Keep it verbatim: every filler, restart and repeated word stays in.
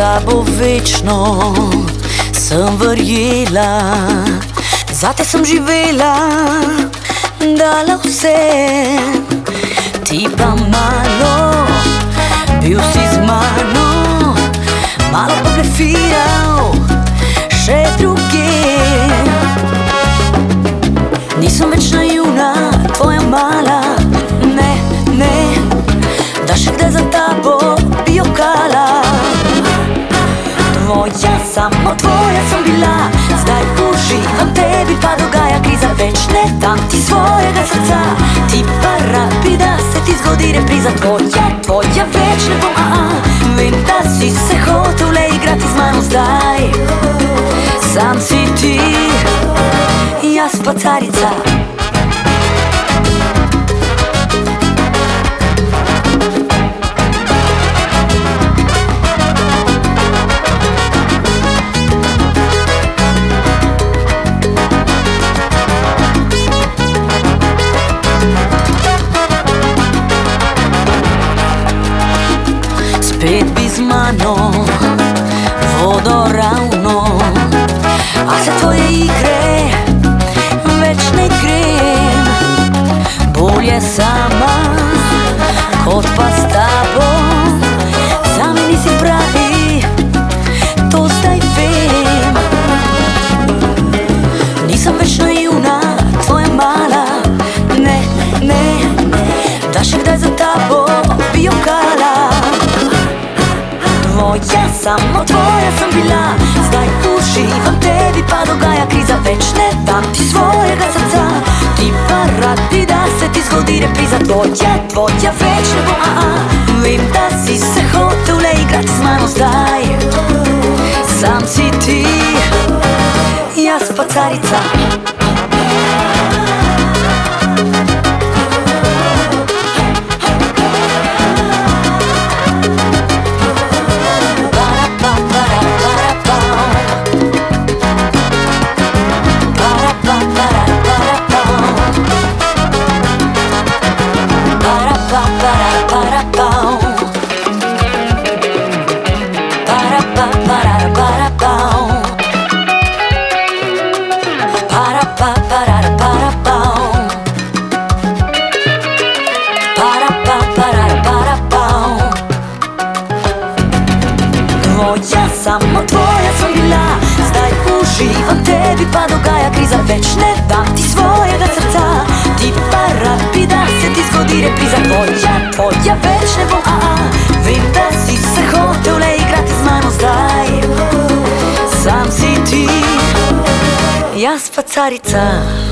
da bo večno, sem verjela, zate sem živela, dala vse. Ti pa malo, bil si z mano, malo pa blefiral še druge. Nisem več naivna, tvoja mala, ne, ne, da še kdaj za tabo bi jokala. Tvoja, samo tvoja sem bila, zdaj uživam tebi, pa dogaja kriza, več ne dam ti svojega srca. Ti pa rabi, da se ti zgodi repriza, tvoja, tvoja več ne bom, a, a. Vem, da si se hotel le igrati z mano zdaj, sam si ti, jaz pa carica. Spet bi z mano, vodoravno, a se tvoje igre več ne grem. Bolje sama, kot pa s tabo, zame nisi pravi, to zdaj vem. Nisem več naivna, tvoja mala, ne, ne, da še kdaj za tabo bi jokala. Tvoja, samo tvoja sem bila, zdaj uživam tebi, pa dogaja kriza, več ne dam ti svojega srca. Ti pa rabi, da se ti zgodi repriza, tvoja, tvoja več ne bom, a, a. Vem, da si se hotel le igrati z mano zdaj, sam si ti, jaz pa carica. Tvoja, samo tvoja sem bila, zdaj uživam tebi, pa dogaja kriza, več ne dam ti svojega srca. Ti pa rabi, da se ti zgodi repriza, tvoja, tvoja več ne bom, a, a. Vem, da si se hotel le igrati z mano zdaj, sam si ti, jaz pa carica.